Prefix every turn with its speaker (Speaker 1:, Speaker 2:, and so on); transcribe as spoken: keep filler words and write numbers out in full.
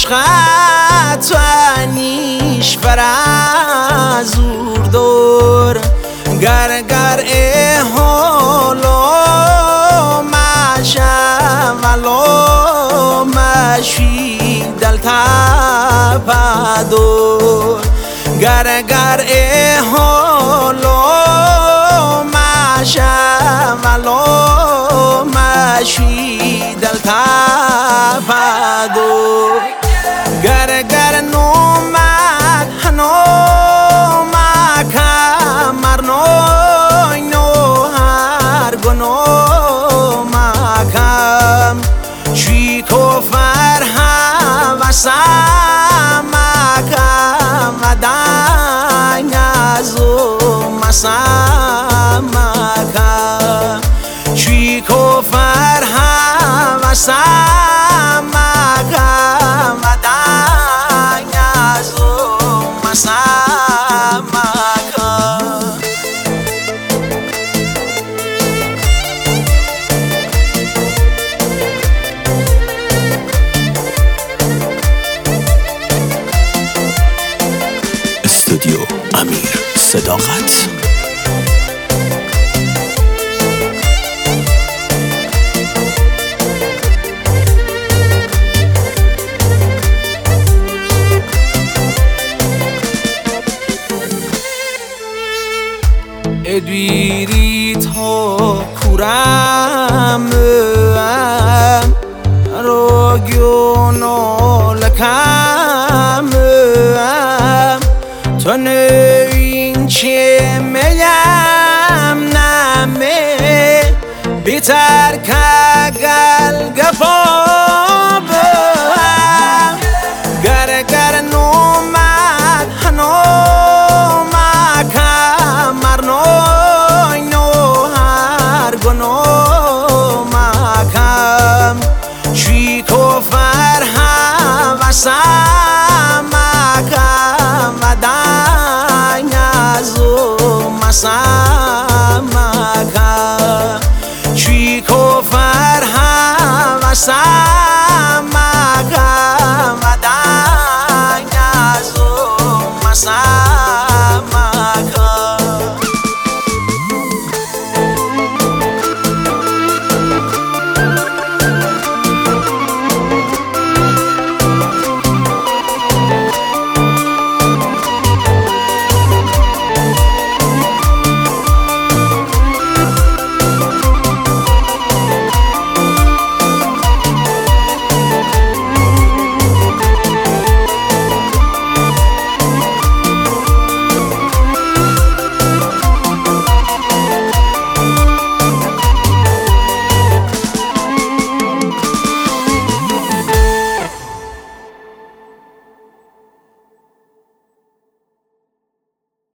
Speaker 1: عشقت و نیش فرازور دور گر گر حالو ماشا ولو ماشی دل تپادور گر گر حالو ماشا ولو ماشی دل تپادور گر گر نومد هنوما کمر نوی نو هر گنو مکم چی کفر حوثم مکم و دنگ ازو مسم مکم چی کفر حوثم مکم و دنگ ازو مسم مکم
Speaker 2: استودیو امیر صداقت.
Speaker 1: ادویری تا کورم روگیونو لکم تو نوین چه میم نمه بیتر که گل گفاب گر گر نومد هنوم کمر نوی نو هر گنو مکم چی کفر حوثم مکم و دنگ ازو مسم مکم چی کفر حوثم